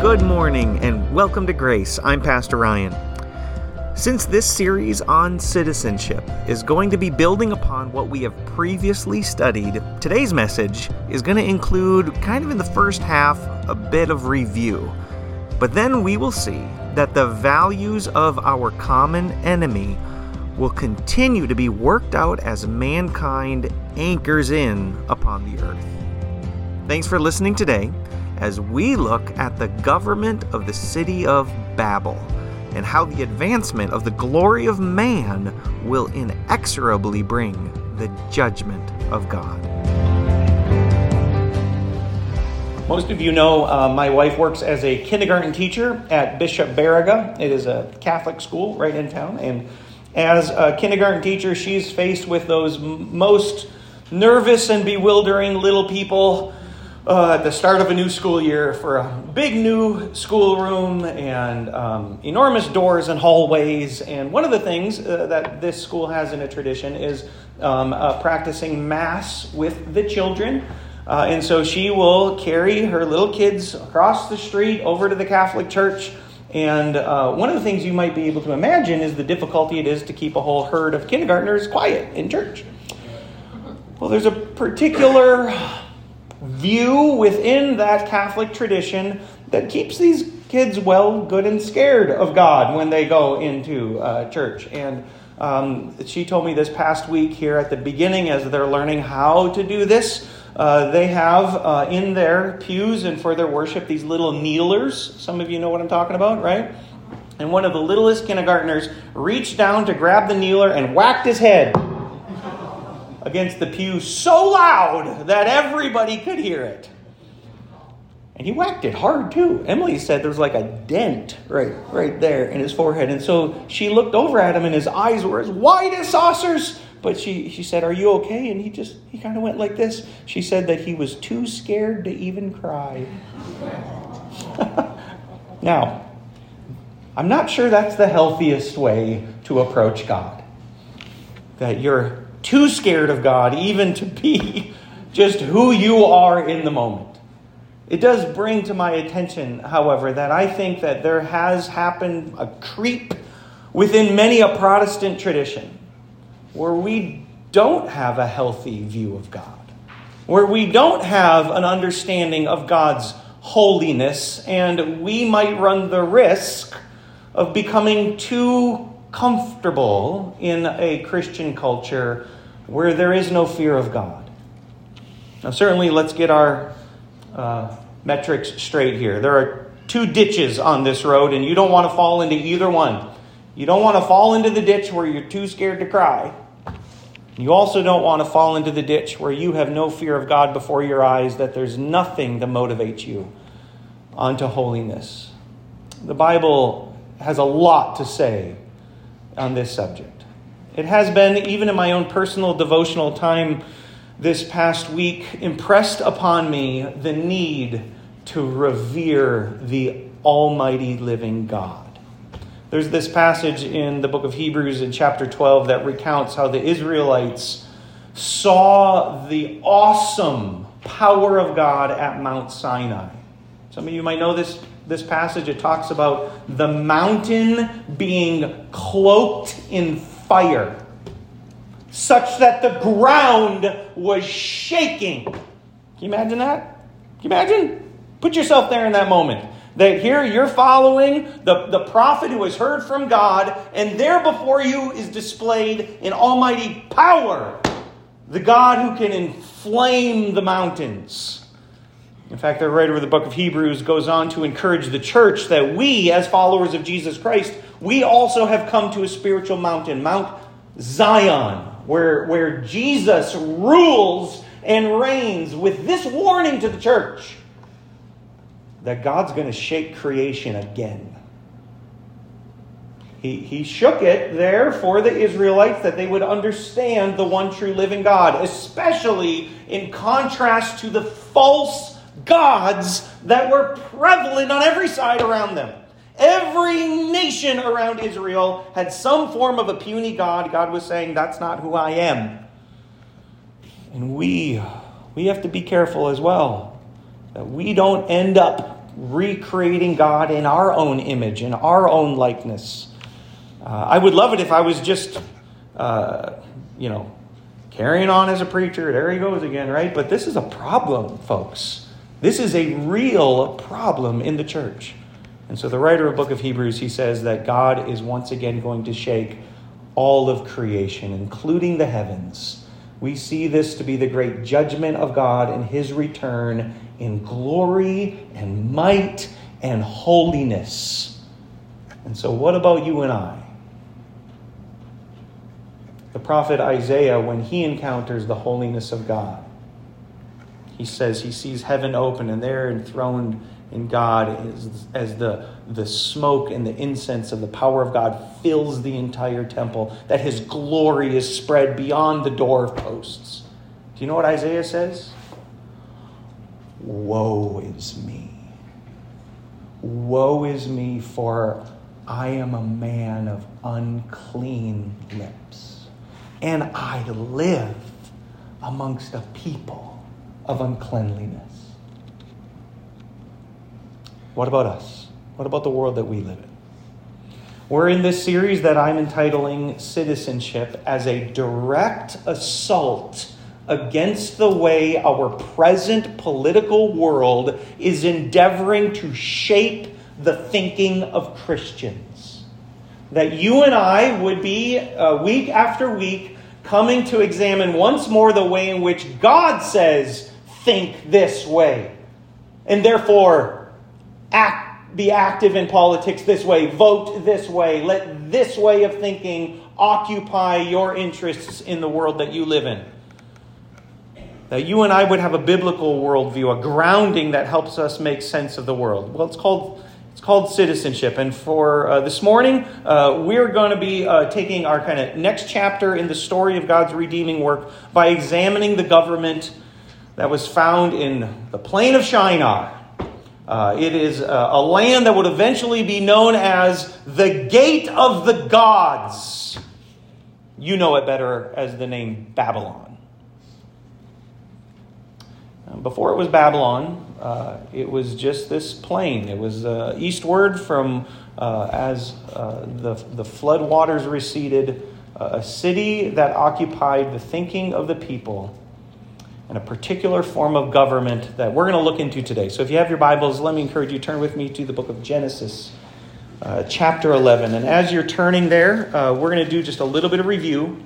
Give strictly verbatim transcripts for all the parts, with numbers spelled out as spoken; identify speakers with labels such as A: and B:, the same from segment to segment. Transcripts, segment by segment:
A: Good morning and welcome to Grace. I'm Pastor Ryan. Since this series on citizenship is going to be building upon what we have previously studied, today's message is going to include, kind of in the first half, a bit of review. But then we will see that the values of our common enemy will continue to be worked out as mankind anchors in upon the earth. Thanks for listening today as we look at the government of the city of Babel and how the advancement of the glory of man will inexorably bring the judgment of God.
B: Most of you know uh, my wife works as a kindergarten teacher at Bishop Baraga. It is a Catholic school right in town. And as a kindergarten teacher, she's faced with those m- most nervous and bewildering little people Uh, at the start of a new school year for a big new schoolroom and um, enormous doors and hallways. And one of the things uh, that this school has in a tradition is um, uh, practicing Mass with the children. Uh, and so she will carry her little kids across the street over to the Catholic Church. And uh, one of the things you might be able to imagine is the difficulty it is to keep a whole herd of kindergartners quiet in church. Well, there's a particular view within that Catholic tradition that keeps these kids well, good, and scared of God when they go into uh, church. And um, she told me this past week here at the beginning, as they're learning how to do this, uh, they have uh, in their pews and for their worship these little kneelers. Some of you know what I'm talking about, right? And one of the littlest kindergartners reached down to grab the kneeler and whacked his head against the pew so loud that everybody could hear it. And he whacked it hard too. Emily said there was like a dent right, right there in his forehead. And so she looked over at him and his eyes were as wide as saucers. But she, she said, "Are you okay?" And he just, he kind of went like this. She said that he was too scared to even cry. Now, I'm not sure that's the healthiest way to approach God. That you're too scared of God even to be just who you are in the moment. It does bring to my attention, however, that I think that there has happened a creep within many a Protestant tradition where we don't have a healthy view of God, where we don't have an understanding of God's holiness, and we might run the risk of becoming too comfortable in a Christian culture where there is no fear of God. Now, certainly, let's get our uh, metrics straight here. There are two ditches on this road, and you don't want to fall into either one. You don't want to fall into the ditch where you're too scared to cry. You also don't want to fall into the ditch where you have no fear of God before your eyes, that there's nothing to motivate you onto holiness. The Bible has a lot to say on this subject. It has been, even in my own personal devotional time this past week, impressed upon me the need to revere the almighty living God. There's this passage in the book of Hebrews in chapter twelve that recounts how the Israelites saw the awesome power of God at Mount Sinai. Some of you might know this, this passage. It talks about the mountain being cloaked in fire, such that the ground was shaking. Can you imagine that? Can you imagine? Put yourself there in that moment. That here you're following the, the prophet who has heard from God, and there before you is displayed in almighty power, the God who can inflame the mountains. In fact, the writer of the book of Hebrews goes on to encourage the church that we, as followers of Jesus Christ, we also have come to a spiritual mountain, Mount Zion, where, where Jesus rules and reigns, with this warning to the church that God's going to shake creation again. He, he shook it there for the Israelites that they would understand the one true living God, especially in contrast to the false gods that were prevalent on every side around them. Every nation around Israel had some form of a puny god. God was saying, that's not who I am. And we, we have to be careful as well, that we don't end up recreating God in our own image, in our own likeness. Uh, I would love it if I was just, uh, you know, carrying on as a preacher. There he goes again, right? But this is a problem, folks. This is a real problem in the church. And so the writer of the book of Hebrews, he says that God is once again going to shake all of creation, including the heavens. We see this to be the great judgment of God and his return in glory and might and holiness. And so what about you and I? The prophet Isaiah, when he encounters the holiness of God, he says he sees heaven open and there enthroned in God is, as the, the smoke and the incense of the power of God fills the entire temple, that his glory is spread beyond the doorposts. Do you know what Isaiah says? Woe is me. Woe is me, for I am a man of unclean lips, and I live amongst a people of uncleanliness. What about us? What about the world that we live in? We're in this series that I'm entitling Citizenship as a direct assault against the way our present political world is endeavoring to shape the thinking of Christians. That you and I would be, uh, week after week, coming to examine once more the way in which God says, think this way. And therefore, act, be active in politics this way, vote this way, let this way of thinking occupy your interests in the world that you live in. That you and I would have a biblical worldview, a grounding that helps us make sense of the world. Well, it's called it's called citizenship. And for uh, this morning, uh, we're going to be uh, taking our kind of next chapter in the story of God's redeeming work by examining the government that was found in the plain of Shinar. Uh, it is uh, a land that would eventually be known as the Gate of the Gods. You know it better as the name Babylon. Uh, before it was Babylon, uh, it was just this plain. It was uh, eastward from, uh, as uh, the, the flood waters receded, uh, a city that occupied the thinking of the people and a particular form of government that we're going to look into today. So if you have your Bibles, let me encourage you, turn with me to the book of Genesis, uh, chapter eleven. And as you're turning there, uh, we're going to do just a little bit of review,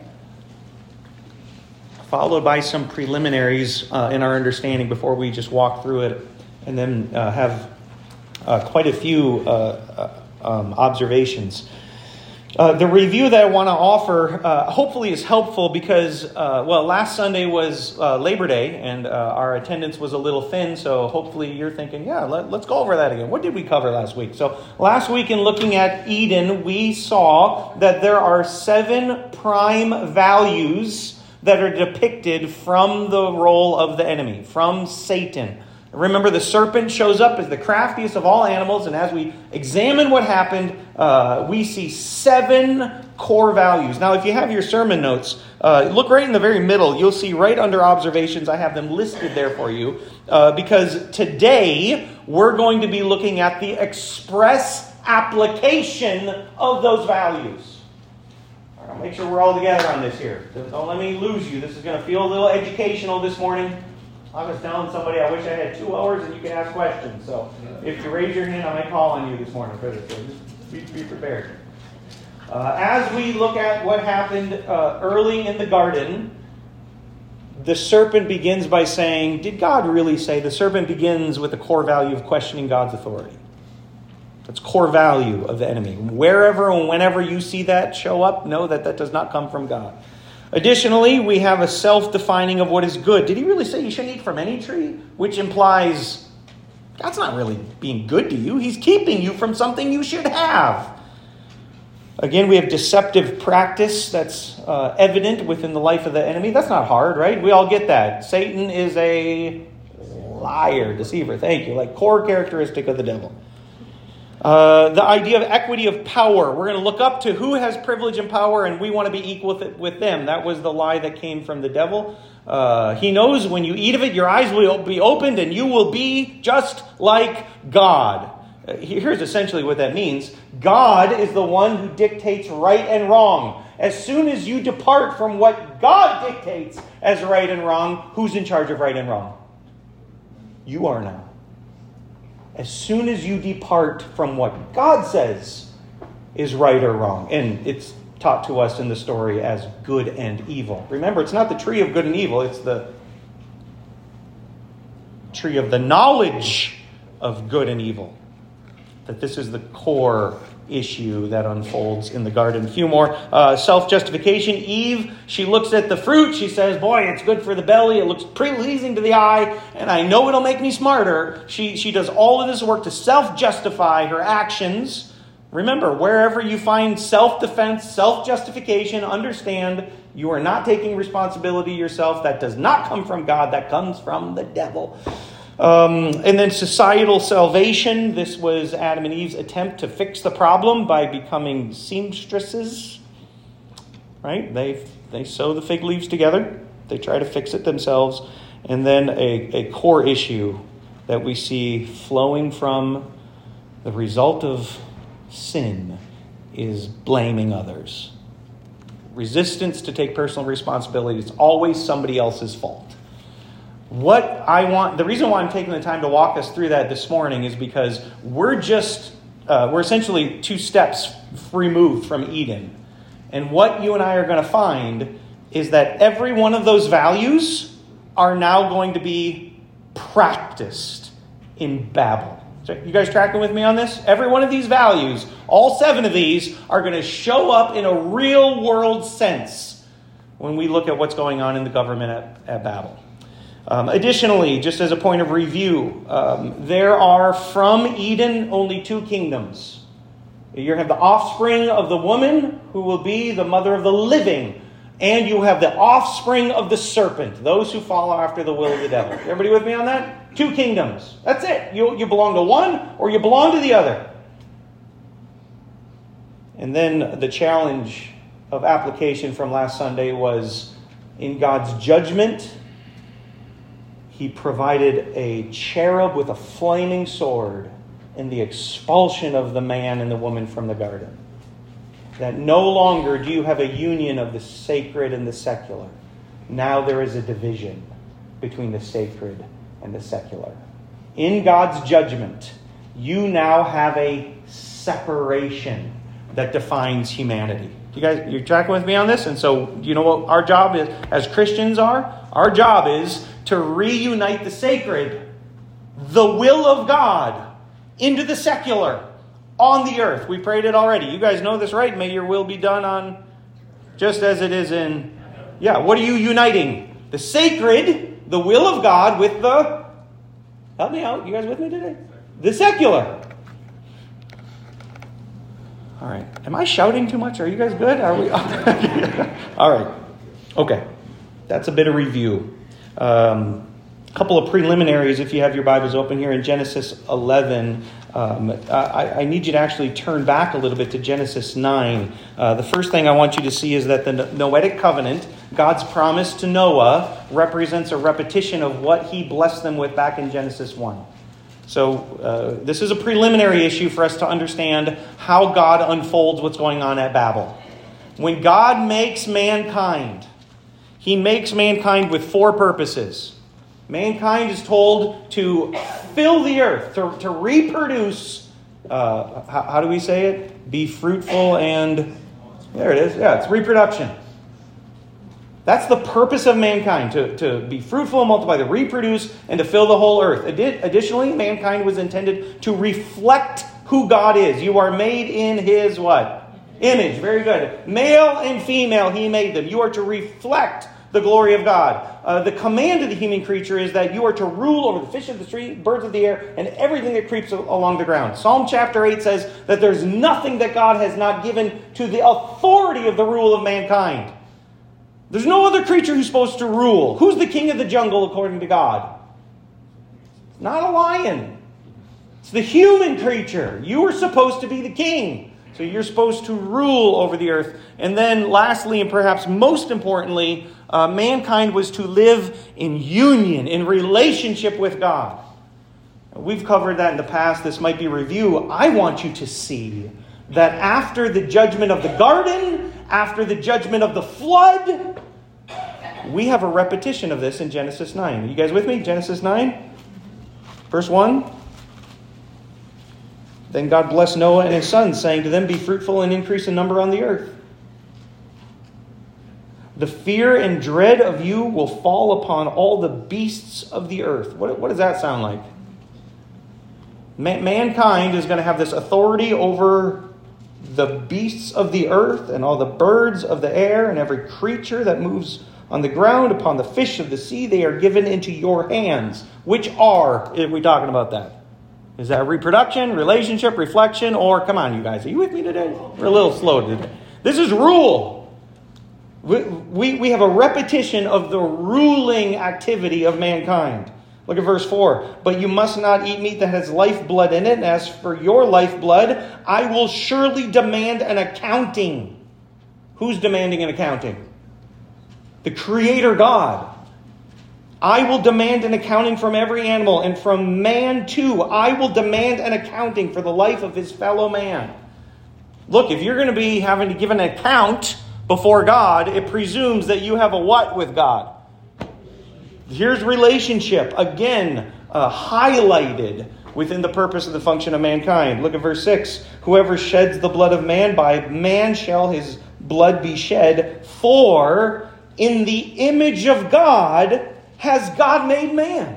B: followed by some preliminaries uh, in our understanding before we just walk through it, and then uh, have uh, quite a few uh, uh, um, observations. Uh, the review that I want to offer uh, hopefully is helpful because, uh, well, last Sunday was uh, Labor Day and uh, our attendance was a little thin, so hopefully you're thinking, yeah, let, let's go over that again. What did we cover last week? So last week in looking at Eden, we saw that there are seven prime values that are depicted from the role of the enemy, from Satan. Remember, the serpent shows up as the craftiest of all animals, and as we examine what happened, uh, we see seven core values. Now, if you have your sermon notes, uh, look right in the very middle. You'll see right under observations, I have them listed there for you, uh, because today we're going to be looking at the express application of those values. All right, I'll make sure we're all together on this here. Don't let me lose you. This is going to feel a little educational this morning. I was telling somebody I wish I had two hours and you could ask questions. So if you raise your hand, I might call on you this morning for this. So just be, be prepared. Uh, as we look at what happened uh, early in the garden, the serpent begins by saying, did God really say? The serpent begins with the core value of questioning God's authority. That's core value of the enemy. Wherever and whenever you see that show up, know that that does not come from God. Additionally, we have a self-defining of what is good. Did he really say you shouldn't eat from any tree? Which implies God's not really being good to you. He's keeping you from something you should have. Again, we have deceptive practice that's uh, evident within the life of the enemy. That's not hard, right? We all get that. Satan is a liar, deceiver. Thank you. Like core characteristic of the devil. Uh, the idea of equity of power. We're going to look up to who has privilege and power, and we want to be equal with, it, with them. That was the lie that came from the devil. Uh, he knows when you eat of it, your eyes will be opened and you will be just like God. Uh, here's essentially what that means. God is the one who dictates right and wrong. As soon as you depart from what God dictates as right and wrong, who's in charge of right and wrong? You are now. As soon as you depart from what God says is right or wrong, and it's taught to us in the story as good and evil. Remember, it's not the tree of good and evil, it's the tree of the knowledge of good and evil. That this is the core issue that unfolds in the garden. A few more. Uh, self-justification. Eve, she looks at the fruit. She says, boy, it's good for the belly. It looks pleasing to the eye. And I know it'll make me smarter. She, she does all of this work to self-justify her actions. Remember, wherever you find self-defense, self-justification, understand you are not taking responsibility yourself. That does not come from God. That comes from the devil. Um, and then societal salvation. This was Adam and Eve's attempt to fix the problem by becoming seamstresses. Right? They they sew the fig leaves together. They try to fix it themselves. And then a, a core issue that we see flowing from the result of sin is blaming others. Resistance to take personal responsibility. It's always somebody else's fault. What I want, the reason why I'm taking the time to walk us through that this morning is because we're just, uh, we're essentially two steps removed from Eden. And what you and I are going to find is that every one of those values are now going to be practiced in Babel. So you guys tracking with me on this? Every one of these values, all seven of these, are going to show up in a real world sense when we look at what's going on in the government at, at Babel. Um, additionally, just as a point of review, um, there are from Eden only two kingdoms. You have the offspring of the woman who will be the mother of the living. And you have the offspring of the serpent, those who follow after the will of the devil. Everybody with me on that? Two kingdoms. That's it. You, you belong to one or you belong to the other. And then the challenge of application from last Sunday was in God's judgment, He provided a cherub with a flaming sword in the expulsion of the man and the woman from the garden. That no longer do you have a union of the sacred and the secular. Now there is a division between the sacred and the secular. In God's judgment, you now have a separation that defines humanity. You guys, you're tracking with me on this? And so, you know what our job is as Christians are? Our job is to reunite the sacred, the will of God, into the secular on the earth. We prayed it already. You guys know this, right? May your will be done on just as it is in... Yeah, what are you uniting? The sacred, the will of God, with the... Help me out. You guys with me today? The secular. All right. Am I shouting too much? Are you guys good? Are we? All right. Okay. That's a bit of review. Um, a couple of preliminaries, if you have your Bibles open here in Genesis eleven. Um, I, I need you to actually turn back a little bit to Genesis nine. Uh, the first thing I want you to see is that the Noahic covenant, God's promise to Noah, represents a repetition of what he blessed them with back in Genesis one. So uh, this is a preliminary issue for us to understand how God unfolds what's going on at Babel. When God makes mankind, He makes mankind with four purposes. Mankind is told to fill the earth, to, to reproduce. Uh, how, how do we say it? Be fruitful and... There it is. Yeah, it's reproduction. That's the purpose of mankind, to, to be fruitful, multiply, to reproduce, and to fill the whole earth. Additionally, mankind was intended to reflect who God is. You are made in His what? Image. Very good. Male and female, He made them. You are to reflect the glory of God. Uh, the command of the human creature is that you are to rule over the fish of the sea, birds of the air, and everything that creeps along the ground. Psalm chapter eight says that there's nothing that God has not given to the authority of the rule of mankind. There's no other creature who's supposed to rule. Who's the king of the jungle according to God? Not a lion. It's the human creature. You are supposed to be the king. So you're supposed to rule over the earth. And then lastly, and perhaps most importantly, uh, mankind was to live in union, in relationship with God. We've covered that in the past. This might be review. I want you to see that after the judgment of the garden, after the judgment of the flood, we have a repetition of this in Genesis nine. Are you guys with me? Genesis nine, verse one. Then God blessed Noah and his sons, saying to them, be fruitful and increase in number on the earth. The fear and dread of you will fall upon all the beasts of the earth. What, what does that sound like? Man, mankind is going to have this authority over the beasts of the earth and all the birds of the air and every creature that moves on the ground, upon the fish of the sea. They are given into your hands. Which are, are we talking about that? Is that reproduction, relationship, reflection, or, come on, you guys, are you with me today? We're a little slow today. This is rule. We, we, we have a repetition of the ruling activity of mankind. Look at verse four. But you must not eat meat that has lifeblood in it. And as for your lifeblood, I will surely demand an accounting. Who's demanding an accounting? The Creator God. I will demand an accounting from every animal, and from man too. I will demand an accounting for the life of his fellow man. Look, if you're going to be having to give an account before God, it presumes that you have a what with God? Here's relationship, again, uh, highlighted within the purpose of the function of mankind. Look at verse six. Whoever sheds the blood of man, by man shall his blood be shed, for in the image of God has God made man.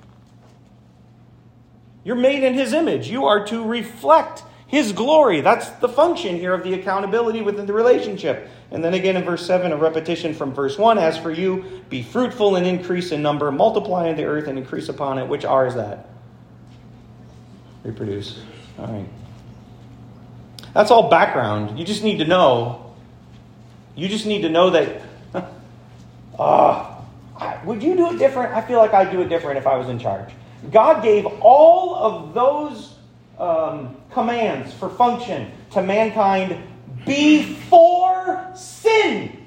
B: You're made in his image. You are to reflect his glory. That's the function here of the accountability within the relationship. And then again in verse seven, a repetition from verse one. As for you, be fruitful and increase in number, multiply in the earth and increase upon it. Which R is that? Reproduce. All right. That's all background. You just need to know. You just need to know that... uh, would you do it different? I feel like I'd do it different if I was in charge. God gave all of those um, commands for function to mankind before sin.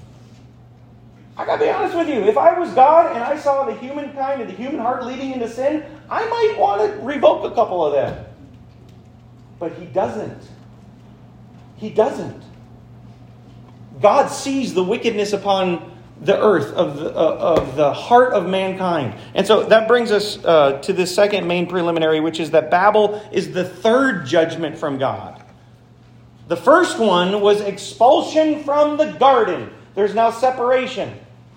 B: I gotta be honest with you. If I was God and I saw the humankind and the human heart leading into sin, I might want to revoke a couple of them. But he doesn't. He doesn't. God sees the wickedness upon the earth, of the, uh, of the heart of mankind. And so that brings us uh, to the second main preliminary, which is that Babel is the third judgment from God. The first one was expulsion from the garden. There's now separation.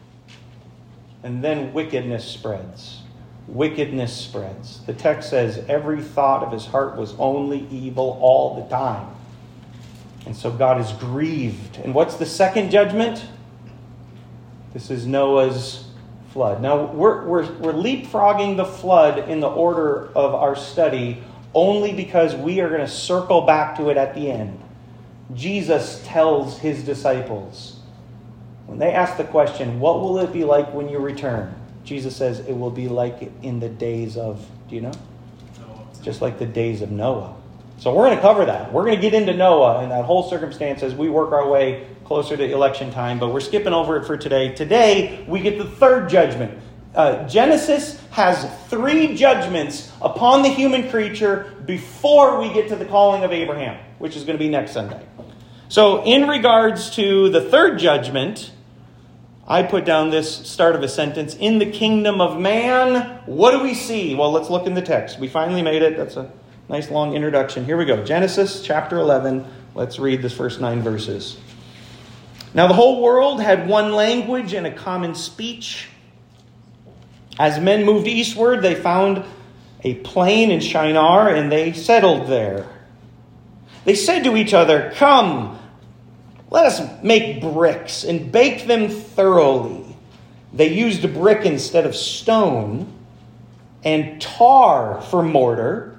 B: And then wickedness spreads. Wickedness spreads. The text says every thought of his heart was only evil all the time. And so God is grieved. And what's the second judgment? This is Noah's flood. Now, we're, we're, we're leapfrogging the flood in the order of our study only because we are going to circle back to it at the end. Jesus tells his disciples, when they ask the question, what will it be like when you return? Jesus says, it will be like in the days of, do you know? Noah. Just like the days of Noah. So we're going to cover that. We're going to get into Noah and that whole circumstance as we work our way closer to election time, but we're skipping over it for today. Today, we get the third judgment. Uh, Genesis has three judgments upon the human creature before we get to the calling of Abraham, which is going to be next Sunday. So in regards to the third judgment, I put down this start of a sentence. In the kingdom of man, what do we see? Well, let's look in the text. We finally made it. That's a nice long introduction. Here we go. Genesis chapter eleven. Let's read the first nine verses. Now the whole world had one language and a common speech. As men moved eastward, they found a plain in Shinar, and they settled there. They said to each other, "Come, let us make bricks and bake them thoroughly." They used a brick instead of stone and tar for mortar.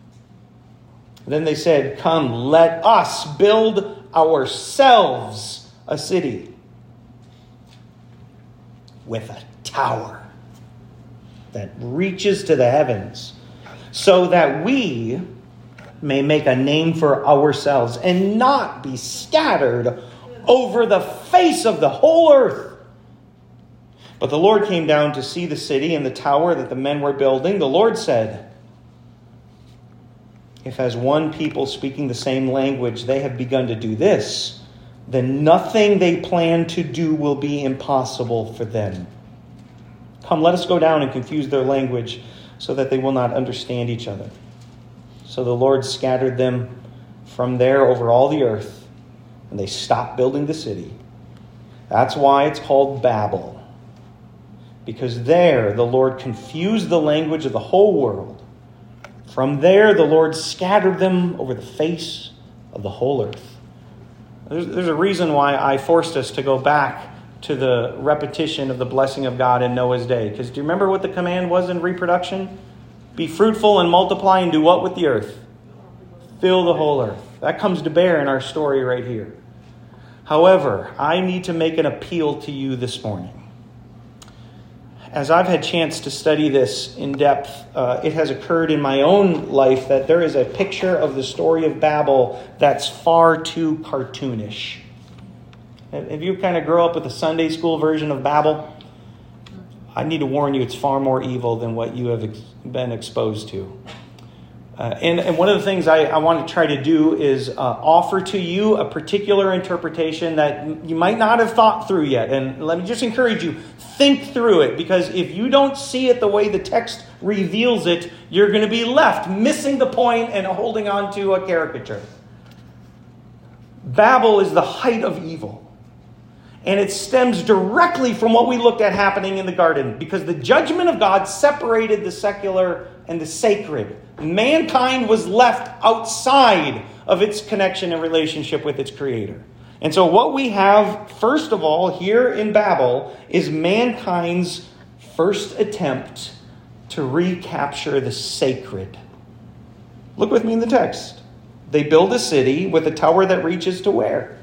B: Then they said, "Come, let us build ourselves a city with a tower that reaches to the heavens, so that we may make a name for ourselves and not be scattered over the face of the whole earth. But the Lord came down to see the city and the tower that the men were building. The Lord said, if as one people speaking the same language they have begun to do this, then nothing they plan to do will be impossible for them. Come, let us go down and confuse their language so that they will not understand each other. So the Lord scattered them from there over all the earth, and they stopped building the city. That's why it's called Babel, because there the Lord confused the language of the whole world. From there the Lord scattered them over the face of the whole earth. There's, there's a reason why I forced us to go back to the repetition of the blessing of God in Noah's day. Because do you remember what the command was in reproduction? Be fruitful and multiply and do what with the earth? Fill the whole earth. That comes to bear in our story right here. However, I need to make an appeal to you this morning. As I've had chance to study this in depth, uh, it has occurred in my own life that there is a picture of the story of Babel that's far too cartoonish. If you kind of grow up with a Sunday school version of Babel, I need to warn you, it's far more evil than what you have ex- been exposed to. Uh, and, and one of the things I, I want to try to do is uh, offer to you a particular interpretation that you might not have thought through yet. And let me just encourage you, think through it, because if you don't see it the way the text reveals it, you're going to be left missing the point and holding on to a caricature. Babel is the height of evil. And it stems directly from what we looked at happening in the garden, because the judgment of God separated the secular and the sacred. Mankind was left outside of its connection and relationship with its Creator. And so what we have, first of all, here in Babel is mankind's first attempt to recapture the sacred. Look with me in the text. They build a city with a tower that reaches to where?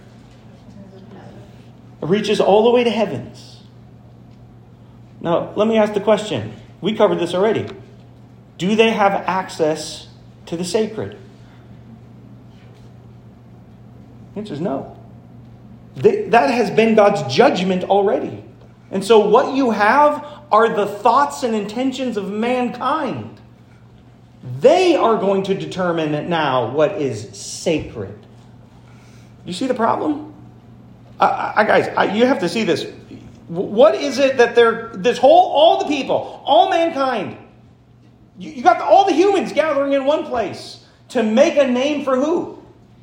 B: It reaches all the way to heavens. Now, let me ask the question. We covered this already. Do they have access to the sacred? The answer is no. They, that has been God's judgment already. And so what you have are the thoughts and intentions of mankind. They are going to determine now what is sacred. You see the problem? I, I, guys, I, you have to see this. What is it that they're, this whole, all the people, all mankind, you, you got the, all the humans gathering in one place to make a name for who?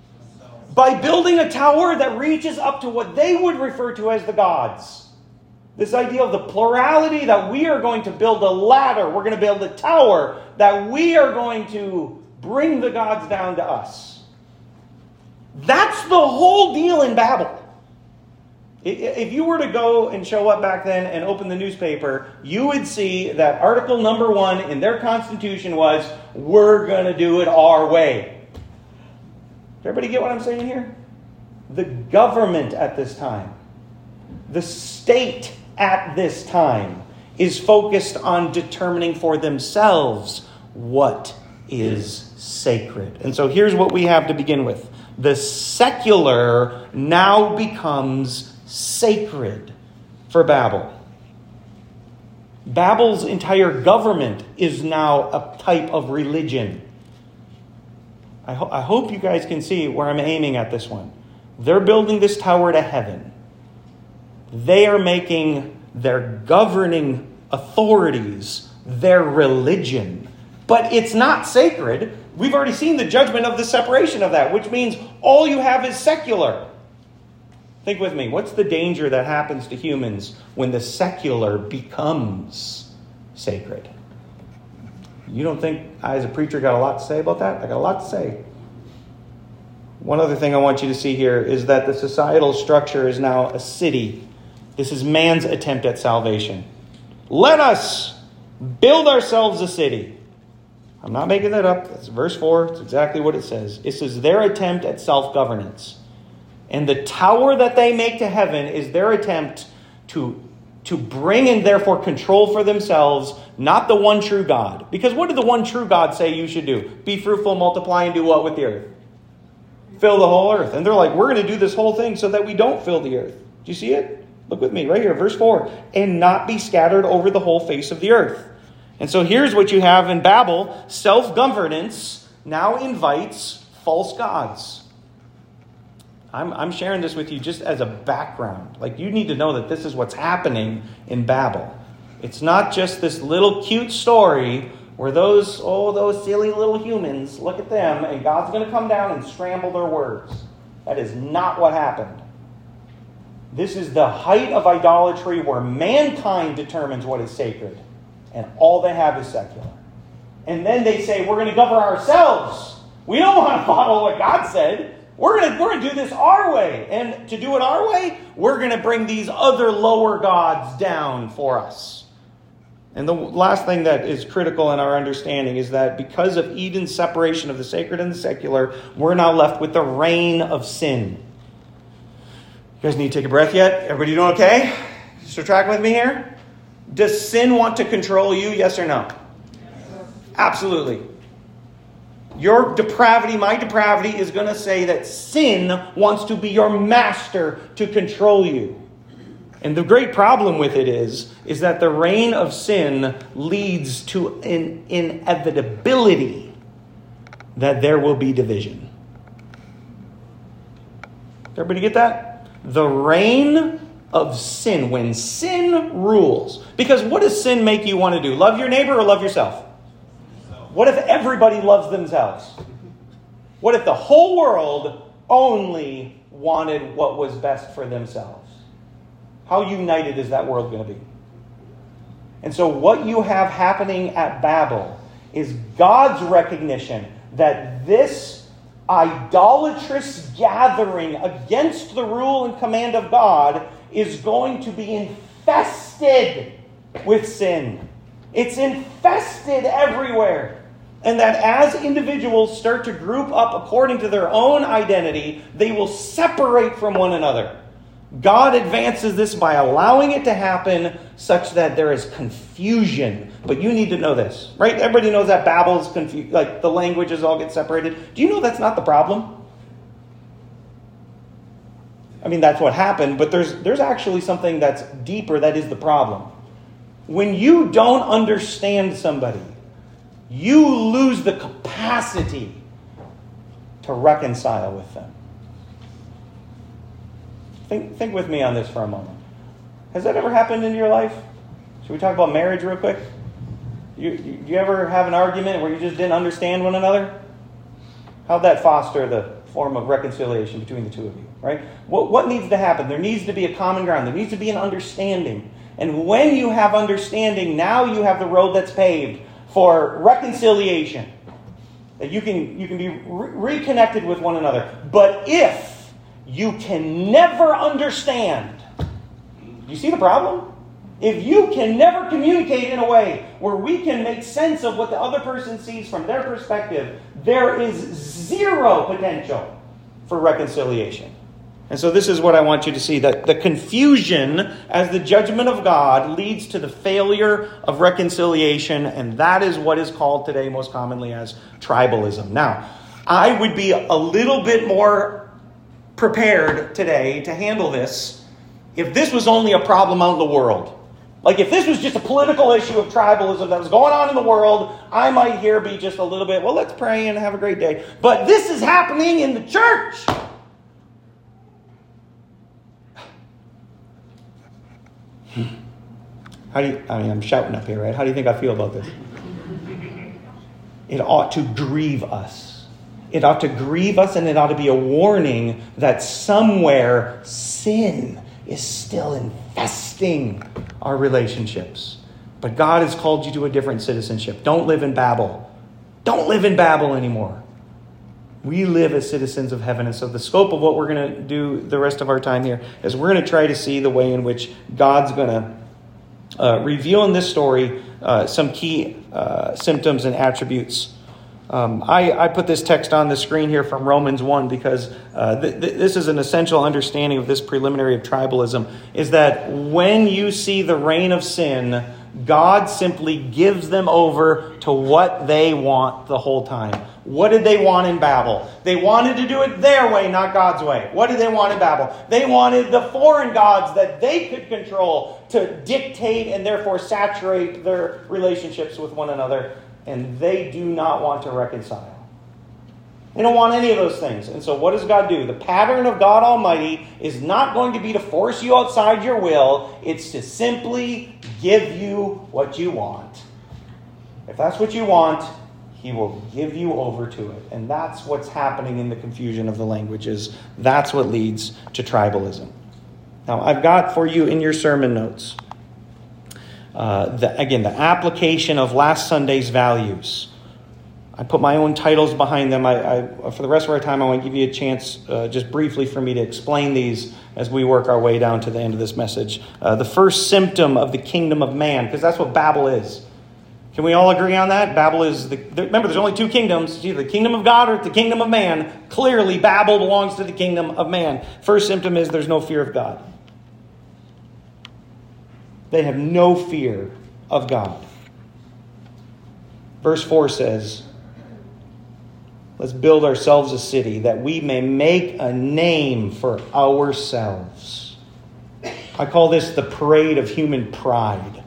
B: By building a tower that reaches up to what they would refer to as the gods. This idea of the plurality, that we are going to build a ladder, we're going to build a tower, that we are going to bring the gods down to us. That's the whole deal in Babel. If you were to go and show up back then and open the newspaper, you would see that article number one in their constitution was, we're going to do it our way. Does everybody get what I'm saying here? The government at this time, the state at this time, is focused on determining for themselves what is sacred. And so here's what we have to begin with. The secular now becomes sacred for Babel. Babel's entire government is now a type of religion. I, ho- I hope you guys can see where I'm aiming at this one. They're building this tower to heaven. They are making their governing authorities their religion. But it's not sacred. We've already seen the judgment of the separation of that, which means all you have is secular. Think with me. What's the danger that happens to humans when the secular becomes sacred? You don't think I, as a preacher, got a lot to say about that? I got a lot to say. One other thing I want you to see here is that the societal structure is now a city. This is man's attempt at salvation. Let us build ourselves a city. I'm not making that up. That's verse four. It's exactly what it says. This is their attempt at self-governance. And the tower that they make to heaven is their attempt to, to bring and therefore control for themselves, not the one true God. Because what did the one true God say you should do? Be fruitful, multiply, and do what with the earth? Fill the whole earth. And they're like, we're going to do this whole thing so that we don't fill the earth. Do you see it? Look with me right here, verse four. And not be scattered over the whole face of the earth. And so here's what you have in Babel. Self-governance now invites false gods. I'm, I'm sharing this with you just as a background. Like, you need to know that this is what's happening in Babel. It's not just this little cute story where those, oh, those silly little humans, look at them, and God's going to come down and scramble their words. That is not what happened. This is the height of idolatry where mankind determines what is sacred, and all they have is secular. And then they say, we're going to govern ourselves. We don't want to follow what God said. We're going to, we're going to do this our way. And to do it our way, we're going to bring these other lower gods down for us. And the last thing that is critical in our understanding is that because of Eden's separation of the sacred and the secular, we're now left with the reign of sin. You guys need to take a breath yet? Everybody doing okay? So track with me here. Does sin want to control you? Yes or no? Yes. Absolutely. Your depravity, my depravity, is going to say that sin wants to be your master to control you. And the great problem with it is, is that the reign of sin leads to an inevitability that there will be division. Everybody get that? The reign of sin, when sin rules. Because what does sin make you want to do? Love your neighbor or love yourself? What if everybody loves themselves? What if the whole world only wanted what was best for themselves? How united is that world going to be? And so what you have happening at Babel is God's recognition that this idolatrous gathering against the rule and command of God is going to be infested with sin. It's infested everywhere. And that as individuals start to group up according to their own identity, they will separate from one another. God advances this by allowing it to happen such that there is confusion. But you need to know this, right? Everybody knows that Babel is confused, like the languages all get separated. Do you know that's not the problem? I mean, that's what happened, but there's there's actually something that's deeper that is the problem. When you don't understand somebody, you lose the capacity to reconcile with them. Think, think with me on this for a moment. Has that ever happened in your life? Should we talk about marriage real quick? You, you, you ever have an argument where you just didn't understand one another? How'd that foster the form of reconciliation between the two of you, right? What, what needs to happen? There needs to be a common ground. There needs to be an understanding. And when you have understanding, now you have the road that's paved for reconciliation. That you can, you can be re- reconnected with one another. But if you can never understand, you see the problem? If you can never communicate in a way where we can make sense of what the other person sees from their perspective, there is zero potential for reconciliation. And so this is what I want you to see, that the confusion as the judgment of God leads to the failure of reconciliation, and that is what is called today most commonly as tribalism. Now, I would be a little bit more prepared today to handle this if this was only a problem out in the world. Like if this was just a political issue of tribalism that was going on in the world, I might here be just a little bit, well, let's pray and have a great day. But this is happening in the church. How do you, I mean, I'm shouting up here, right? How do you think I feel about this? It ought to grieve us. It ought to grieve us, and it ought to be a warning that somewhere sin is still infesting our relationships. But God has called you to a different citizenship. Don't live in Babel. Don't live in Babel anymore. We live as citizens of heaven. And so the scope of what we're going to do the rest of our time here is we're going to try to see the way in which God's going to uh, reveal in this story uh, some key uh, symptoms and attributes Um, I, I put this text on the screen here from Romans one because uh, th- th- this is an essential understanding of this preliminary of tribalism, is that when you see the reign of sin, God simply gives them over to what they want the whole time. What did they want in Babel? They wanted to do it their way, not God's way. What did they want in Babel? They wanted the foreign gods that they could control to dictate and therefore saturate their relationships with one another. And they do not want to reconcile. They don't want any of those things. And so what does God do? The pattern of God Almighty is not going to be to force you outside your will. It's to simply give you what you want. If that's what you want, He will give you over to it. And that's what's happening in the confusion of the languages. That's what leads to tribalism. Now, I've got for you in your sermon notes, uh, the, again, the application of last Sunday's values. I put my own titles behind them. I, I, for the rest of our time, I want to give you a chance uh, just briefly for me to explain these as we work our way down to the end of this message. Uh, the first symptom of the kingdom of man, because that's what Babel is. Can we all agree on that? Babel is, the, the, remember, there's only two kingdoms. It's either the kingdom of God or the kingdom of man. Clearly, Babel belongs to the kingdom of man. First symptom is there's no fear of God. They have no fear of God. Verse four says, let's build ourselves a city that we may make a name for ourselves. I call this the parade of human pride.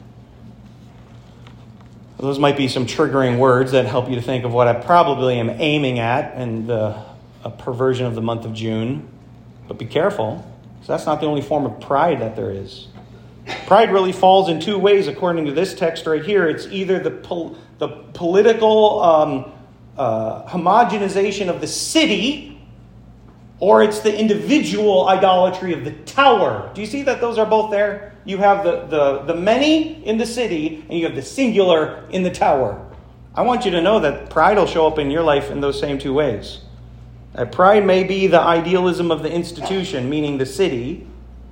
B: Those might be some triggering words that help you to think of what I probably am aiming at in the a perversion of the month of June. But be careful, because that's not the only form of pride that there is. Pride really falls in two ways according to this text right here. It's either the, pol- the political um, uh, homogenization of the city, or it's the individual idolatry of the tower. Do you see that those are both there? You have the, the, the many in the city, and you have the singular in the tower. I want you to know that pride will show up in your life in those same two ways. That pride may be the idealism of the institution, meaning the city.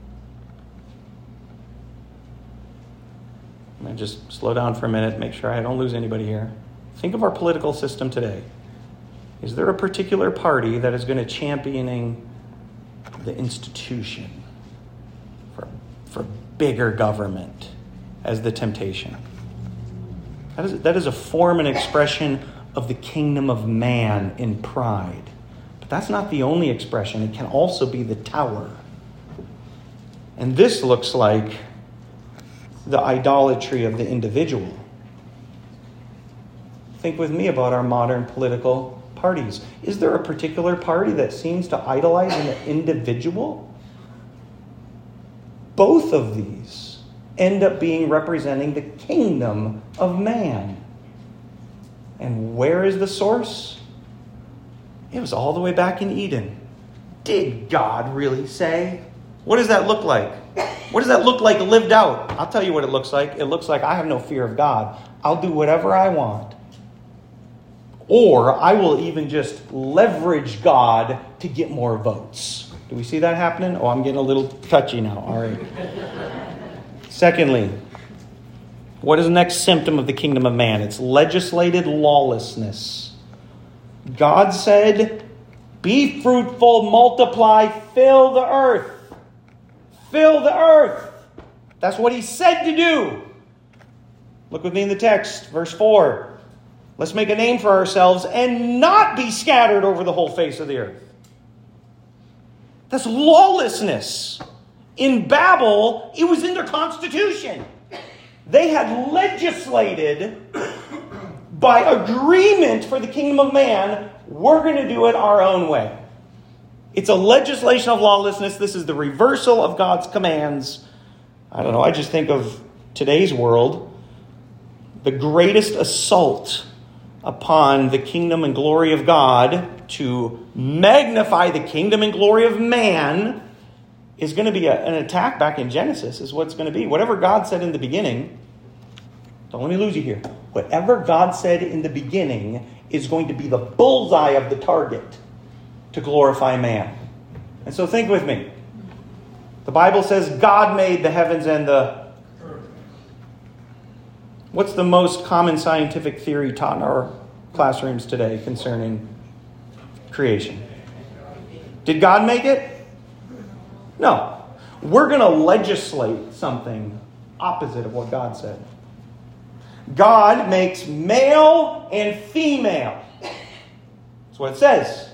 B: I'm going to just slow down for a minute, make sure I don't lose anybody here. Think of our political system today. Is there a particular party that is going to championing the institution for, for bigger government as the temptation? That is, that is a form and expression of the kingdom of man in pride. But that's not the only expression. It can also be the tower. And this looks like the idolatry of the individual. Think with me about our modern political parties. Is there a particular party that seems to idolize an individual? Both of these end up being representing the kingdom of man. And where is the source? It was all the way back in Eden. Did God really say? What does that look like? What does that look like lived out? I'll tell you what it looks like. It looks like I have no fear of God. I'll do whatever I want. Or I will even just leverage God to get more votes. Do we see that happening? Oh, I'm getting a little touchy now. All right. Secondly, what is the next symptom of the kingdom of man? It's legislated lawlessness. God said, be fruitful, multiply, fill the earth. Fill the earth. That's what he said to do. Look with me in the text, verse four. Let's make a name for ourselves and not be scattered over the whole face of the earth. That's lawlessness. In Babel, it was in their constitution. They had legislated by agreement for the kingdom of man, we're going to do it our own way. It's a legislation of lawlessness. This is the reversal of God's commands. I don't know, I just think of today's world. The greatest assault upon the kingdom and glory of God to magnify the kingdom and glory of man is going to be a, an attack back in Genesis, is what it's going to be. Whatever God said in the beginning, don't let me lose you here. Whatever God said in the beginning is going to be the bullseye of the target to glorify man. And so think with me. The Bible says God made the heavens and the earth. What's the most common scientific theory taught in our classrooms today concerning creation. Did God make it? No. We're going to legislate something opposite of what God said. God makes male and female. That's what it says.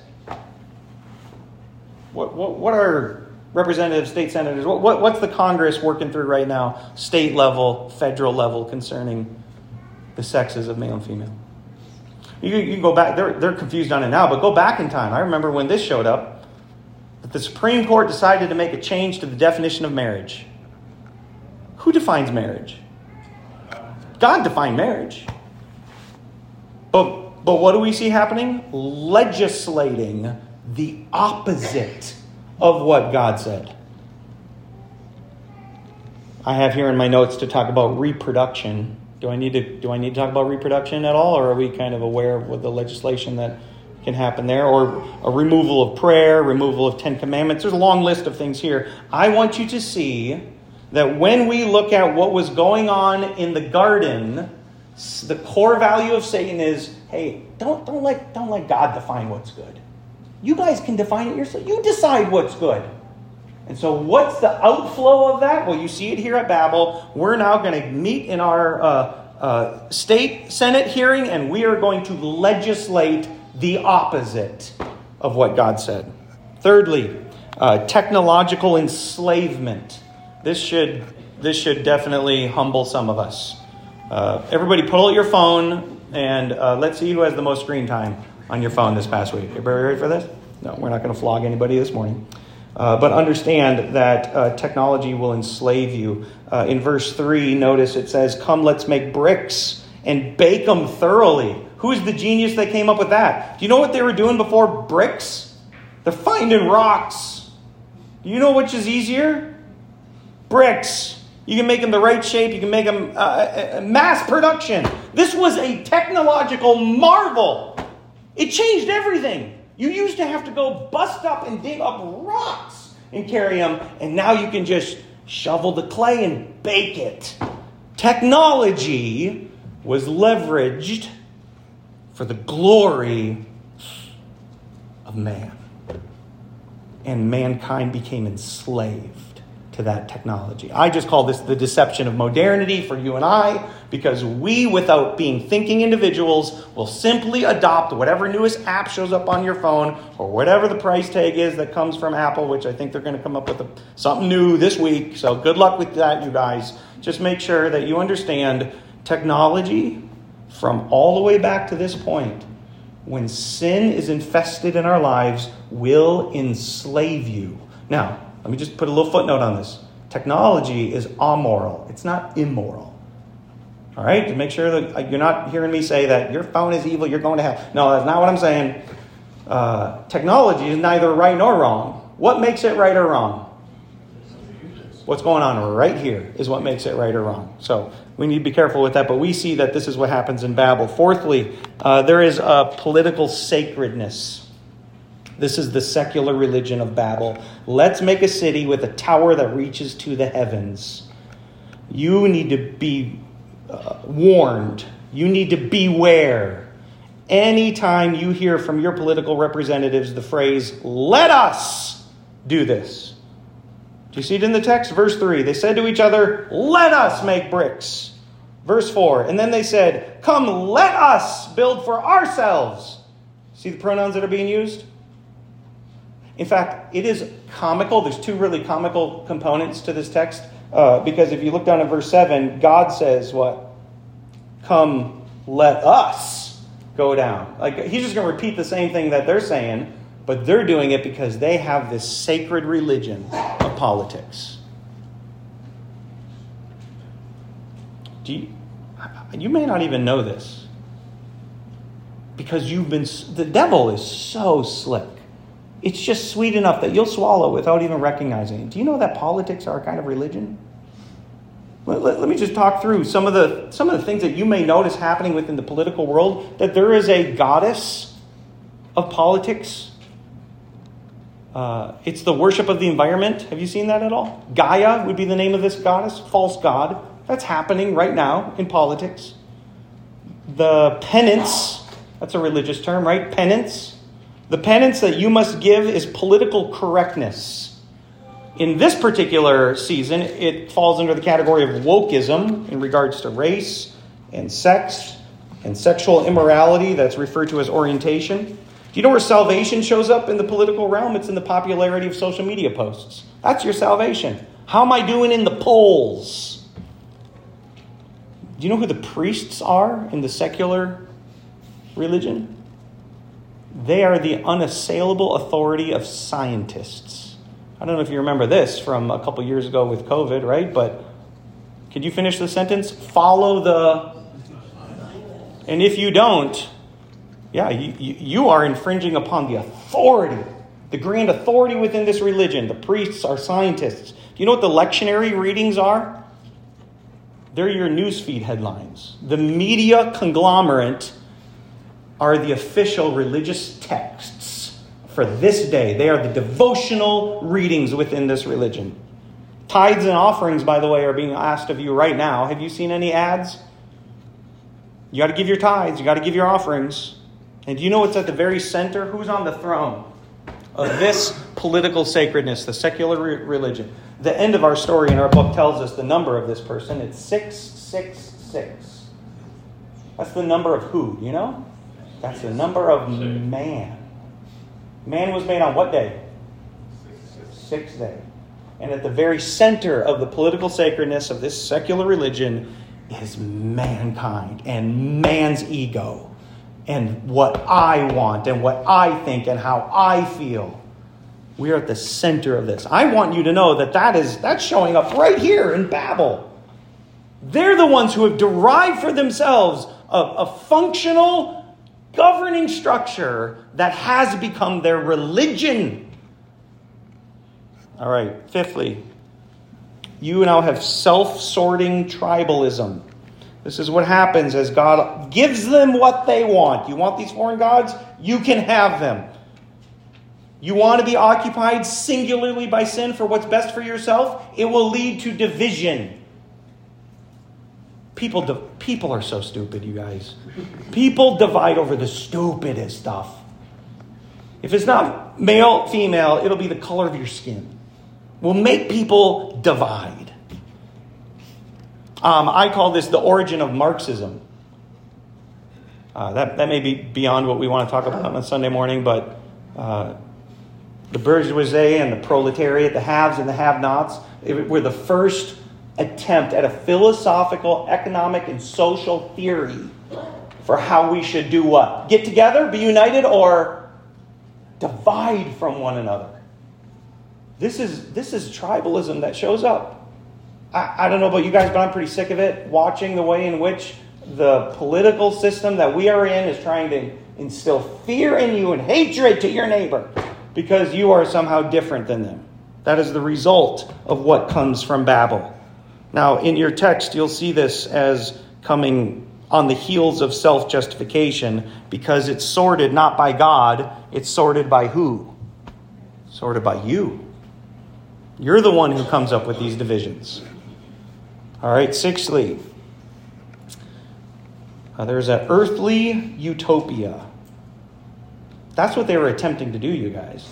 B: What, what, what are representatives, state senators, what, what, what's the Congress working through right now, state level, federal level, concerning the sexes of male and female? You, you can go back, they're, they're confused on it now, but go back in time. I remember when this showed up, that the Supreme Court decided to make a change to the definition of marriage. Who defines marriage? God defined marriage. But, but what do we see happening? Legislating the opposite of what God said. I have here in my notes to talk about reproduction. Do I need to do I need to talk about reproduction at all, or are we kind of aware of what the legislation that can happen there? Or a removal of prayer, removal of Ten Commandments. There's a long list of things here. I want you to see that when we look at what was going on in the garden, the core value of Satan is, hey, don't don't let don't let God define what's good. You guys can define it yourself. You decide what's good. And so what's the outflow of that? Well, you see it here at Babel. We're now going to meet in our uh, uh, state Senate hearing, and we are going to legislate the opposite of what God said. Thirdly, uh, technological enslavement. This should this should definitely humble some of us. Uh, everybody pull out your phone, and uh, let's see who has the most screen time on your phone this past week. Everybody ready for this? No, we're not going to flog anybody this morning. Uh, but understand that uh, technology will enslave you. Uh, in verse three, notice it says, come, let's make bricks and bake them thoroughly. Who's the genius that came up with that? Do you know what they were doing before bricks? They're finding rocks. Do you know which is easier? Bricks. You can make them the right shape. You can make them uh, mass production. This was a technological marvel. It changed everything. You used to have to go bust up and dig up rocks and carry them, and now you can just shovel the clay and bake it. Technology was leveraged for the glory of man. And mankind became enslaved to that technology. I just call this the deception of modernity for you and I, because we, without being thinking individuals, will simply adopt whatever newest app shows up on your phone, or whatever the price tag is that comes from Apple, which I think they're going to come up with a, something new this week. So good luck with that, you guys. Just make sure that you understand technology from all the way back to this point. When sin is infested in our lives, will enslave you. Now, let me just put a little footnote on this. Technology is amoral. It's not immoral. All right? To make sure that you're not hearing me say that your phone is evil, you're going to hell. No, that's not what I'm saying. Uh, technology is neither right nor wrong. What makes it right or wrong? What's going on right here is what makes it right or wrong. So we need to be careful with that. But we see that this is what happens in Babel. Fourthly, uh, there is a political sacredness. This is the secular religion of Babel. Let's make a city with a tower that reaches to the heavens. You need to be uh, warned. You need to beware. Anytime you hear from your political representatives the phrase, let us do this. Do you see it in the text? Verse three, they said to each other, let us make bricks. Verse four, and then they said, come, let us build for ourselves. See the pronouns that are being used? In fact, it is comical. There's two really comical components to this text. Uh, because if you look down at verse seven, God says what? Come, let us go down. Like, he's just going to repeat the same thing that they're saying, but they're doing it because they have this sacred religion of politics. Do you, you may not even know this, because you've been, the devil is so slick. It's just sweet enough that you'll swallow without even recognizing it. Do you know that politics are a kind of religion? Let, let, let me just talk through some of the some of the things that you may notice happening within the political world. That there is a goddess of politics. Uh, it's the worship of the environment. Have you seen that at all? Gaia would be the name of this goddess, false god. That's happening right now in politics. The penance That's a religious term, right? Penance. The penance that you must give is political correctness. In this particular season, it falls under the category of wokeism in regards to race and sex and sexual immorality. That's referred to as orientation. Do you know where salvation shows up in the political realm? It's in the popularity of social media posts. That's your salvation. How am I doing in the polls? Do you know who the priests are in the secular religion? They are the unassailable authority of scientists. I don't know if you remember this from a couple years ago with COVID, right? But could you finish the sentence? Follow the... And if you don't, yeah, you, you, you are infringing upon the authority, the grand authority within this religion. The priests are scientists. Do you know what the lectionary readings are? They're your newsfeed headlines. The media conglomerate are the official religious texts for this day. They are the devotional readings within this religion. Tithes and offerings, by the way, are being asked of you right now. Have you seen any ads? You got to give your tithes. You got to give your offerings. And do you know what's at the very center? Who's on the throne of this political sacredness, the secular re- religion? The end of our story in our book tells us the number of this person. It's six six six. That's the number of who? Do you know? That's the number of man. Man was made on what day? Sixth day. And at the very center of the political sacredness of this secular religion is mankind and man's ego and what I want and what I think and how I feel. We are at the center of this. I want you to know that, that is, that's showing up right here in Babel. They're the ones who have derived for themselves a, a functional governing structure that has become their religion. All right, fifthly, you now have self-sorting tribalism. This is what happens as God gives them what they want. You want these foreign gods? You can have them. You want to be occupied singularly by sin for what's best for yourself? It will lead to division. People, di- people are so stupid, you guys. People divide over the stupidest stuff. If it's not male, female, it'll be the color of your skin. We'll make people divide. Um, I call this the origin of Marxism. Uh, that, that may be beyond what we want to talk about on Sunday morning, but uh, the bourgeoisie and the proletariat, the haves and the have-nots, were the first attempt at a philosophical, economic, and social theory for how we should do what? Get together, be united, or divide from one another. This is this is tribalism that shows up. I, I don't know about you guys, but I'm pretty sick of it, watching the way in which the political system that we are in is trying to instill fear in you and hatred to your neighbor because you are somehow different than them. That is the result of what comes from Babel. Now, in your text, you'll see this as coming on the heels of self-justification because it's sorted not by God, it's sorted by who? Sorted by you. You're the one who comes up with these divisions. All right, sixthly, uh, there's an earthly utopia. That's what they were attempting to do, you guys.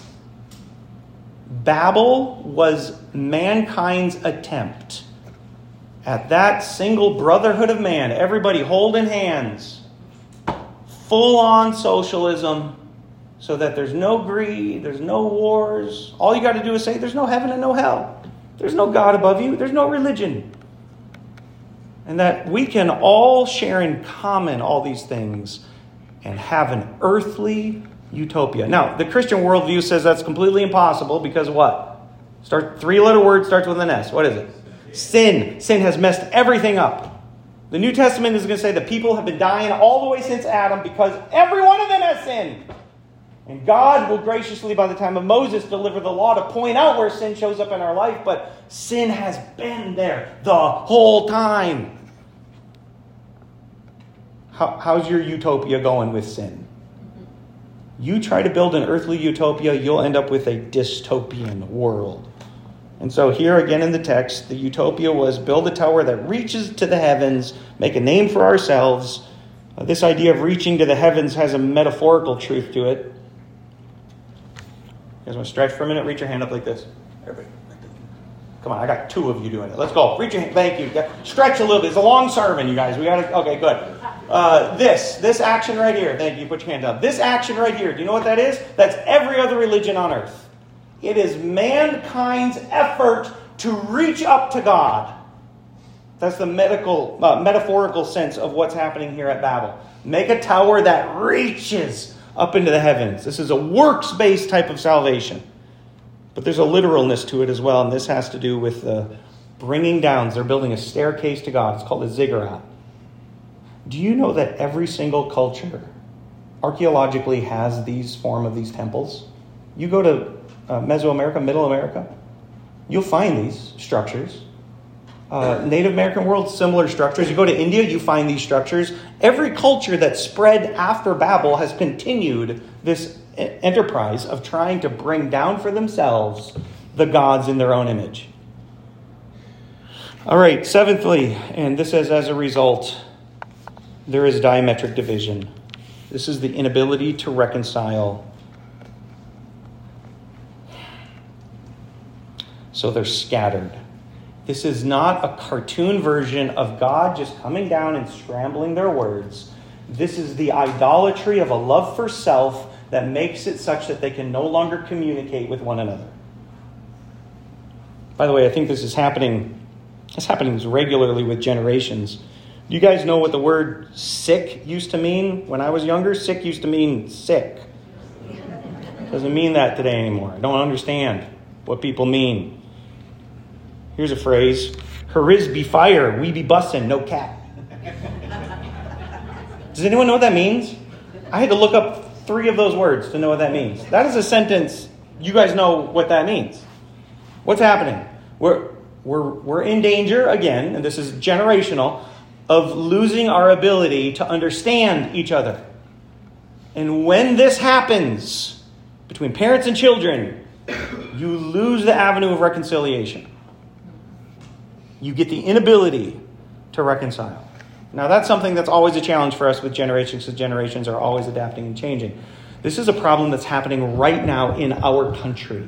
B: Babel was mankind's attempt at that single brotherhood of man, everybody holding hands, full-on socialism, so that there's no greed, there's no wars. All you got to do is say there's no heaven and no hell. There's no God above you. There's no religion. And that we can all share in common all these things and have an earthly utopia. Now, the Christian worldview says that's completely impossible because what? Start three-letter word starts with an S. What is it? Sin. Sin has messed everything up. The New Testament is going to say that people have been dying all the way since Adam because every one of them has sinned. And God will graciously, by the time of Moses, deliver the law to point out where sin shows up in our life. But sin has been there the whole time. How, how's your utopia going with sin? You try to build an earthly utopia, you'll end up with a dystopian world. And so here again in the text, the utopia was build a tower that reaches to the heavens, make a name for ourselves, Uh, this idea of reaching to the heavens has a metaphorical truth to it. You guys want to stretch for a minute? Reach your hand up like this. Everybody. Come on, I got two of you doing it. Let's go. Reach your hand. Thank you. Stretch a little bit. It's a long sermon, you guys. We got to. Okay, good. Uh, this, this action right here. Thank you. Put your hand up. This action right here. Do you know what that is? That's every other religion on earth. It is mankind's effort to reach up to God. That's the medical, uh, metaphorical sense of what's happening here at Babel. Make a tower that reaches up into the heavens. This is a works-based type of salvation. But there's a literalness to it as well, and this has to do with the bringing down. They're building a staircase to God. It's called a ziggurat. Do you know that every single culture archaeologically has these form of these temples? You go to uh, Mesoamerica, Middle America, you'll find these structures. Uh, Native American world, similar structures. You go to India, you find these structures. Every culture that spread after Babel has continued this enterprise of trying to bring down for themselves the gods in their own image. All right, seventhly, and this is as a result, there is diametric division. This is the inability to reconcile. So they're scattered. This is not a cartoon version of God just coming down and scrambling their words. This is the idolatry of a love for self that makes it such that they can no longer communicate with one another. By the way, I think this is happening, this happens regularly with generations. Do you guys know what the word sick used to mean? When I was younger, sick used to mean sick. Doesn't mean that today anymore. I don't understand what people mean. Here's a phrase. Heriz be fire, we be bussin', no cap. Does anyone know what that means? I had to look up three of those words to know what that means. That is a sentence. You guys know what that means. What's happening? We're, we're, we're in danger, again, and this is generational, of losing our ability to understand each other. And when this happens between parents and children, you lose the avenue of reconciliation. You get the inability to reconcile. Now, that's something that's always a challenge for us with generations, because generations are always adapting and changing. This is a problem that's happening right now in our country.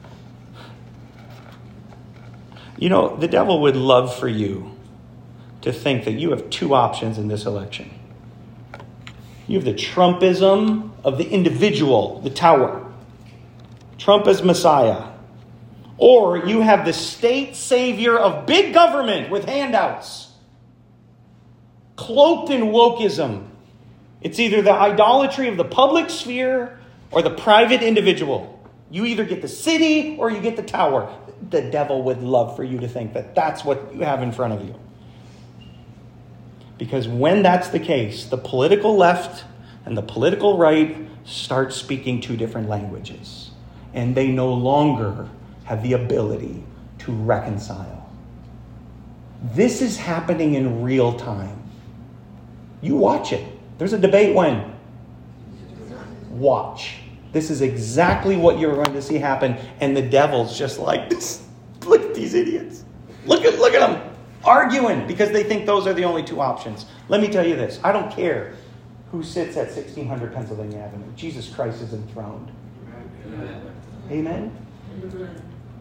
B: You know, the devil would love for you to think that you have two options in this election. You have the Trumpism of the individual, the tower. Trump as Messiah. Or you have the state savior of big government with handouts. Cloaked in wokeism. It's either the idolatry of the public sphere or the private individual. You either get the city or you get the tower. The devil would love for you to think that that's what you have in front of you. Because when that's the case, the political left and the political right start speaking two different languages. And they no longer have the ability to reconcile. This is happening in real time. You watch it. There's a debate when? Watch. This is exactly what you're going to see happen. And the devil's just like, this. Look at these idiots. Look at, look at them arguing because they think those are the only two options. Let me tell you this. I don't care who sits at sixteen hundred Pennsylvania Avenue. Jesus Christ is enthroned. Amen? Amen?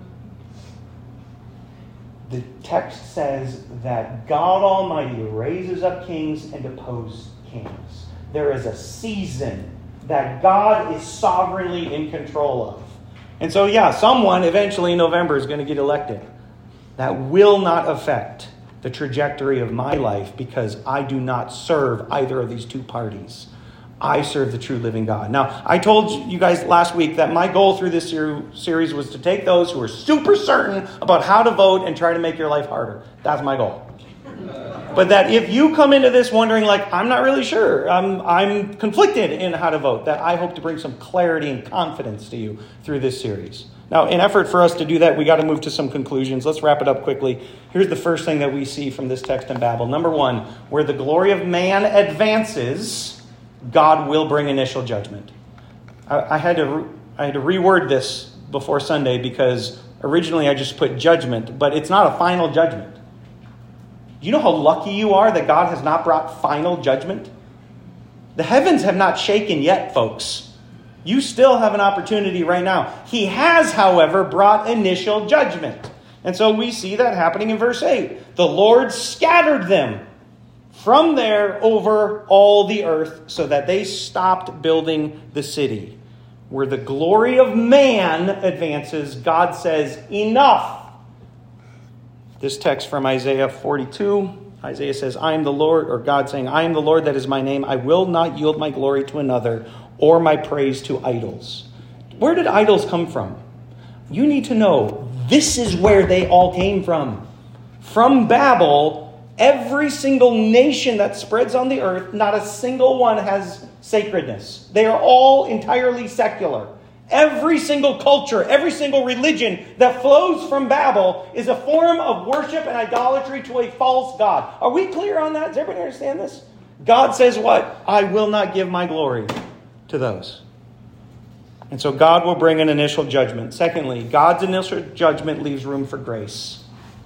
B: The text says that God Almighty raises up kings and deposed kings. There is a season that God is sovereignly in control of. And so, yeah, someone eventually in November is going to get elected. That will not affect the trajectory of my life because I do not serve either of these two parties. I serve the true living God. Now, I told you guys last week that my goal through this ser- series was to take those who are super certain about how to vote and try to make your life harder. That's my goal. But that if you come into this wondering, like, I'm not really sure, I'm, I'm conflicted in how to vote, that I hope to bring some clarity and confidence to you through this series. Now, in effort for us to do that, we got to move to some conclusions. Let's wrap it up quickly. Here's the first thing that we see from this text in Babel. Number one, where the glory of man advances, God will bring initial judgment. I, I had to re- I had to reword this before Sunday because originally I just put judgment, but it's not a final judgment. Do you know how lucky you are that God has not brought final judgment? The heavens have not shaken yet, folks. You still have an opportunity right now. He has, however, brought initial judgment. And so we see that happening in verse eight. The Lord scattered them from there over all the earth so that they stopped building the city. Where the glory of man advances, God says, enough. This text from Isaiah forty-two, Isaiah says, I am the Lord, or God saying, I am the Lord, that is my name. I will not yield my glory to another or my praise to idols. Where did idols come from? You need to know, this is where they all came from. From Babel, every single nation that spreads on the earth, not a single one has sacredness. They are all entirely secular. Every single culture, every single religion that flows from Babel is a form of worship and idolatry to a false god. Are we clear on that? Does everybody understand this? God says what? I will not give my glory to those. And so God will bring an initial judgment. Secondly, God's initial judgment leaves room for grace.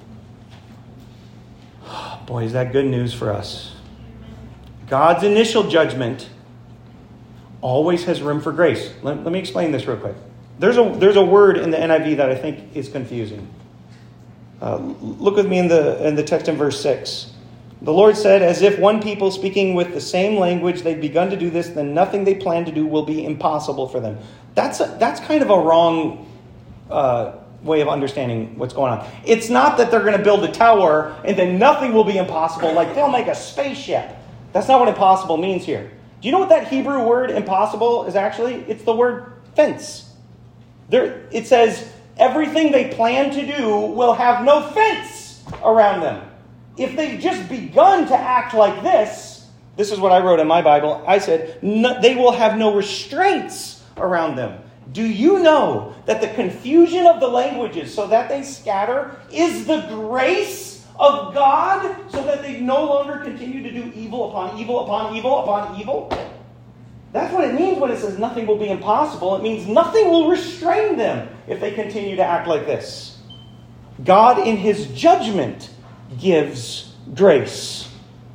B: Boy, is that good news for us. God's initial judgment always has room for grace. Let, let me explain this real quick. There's a there's a word in the N I V that I think is confusing. Uh, look with me in the in the text in verse six. The Lord said, as if one people speaking with the same language, they'd begun to do this, then nothing they plan to do will be impossible for them. That's a, that's kind of a wrong uh, way of understanding what's going on. It's not that they're going to build a tower and then nothing will be impossible, like they'll make a spaceship. That's not what impossible means here. Do you know what that Hebrew word impossible is actually? It's the word fence. There, it says everything they plan to do will have no fence around them. If they've just begun to act like this, this is what I wrote in my Bible. I said, no, they will have no restraints around them. Do you know that the confusion of the languages so that they scatter is the grace of God so that they no longer continue to do evil upon evil upon evil upon evil? That's what it means when it says nothing will be impossible. It means nothing will restrain them if they continue to act like this. God in his judgment gives grace.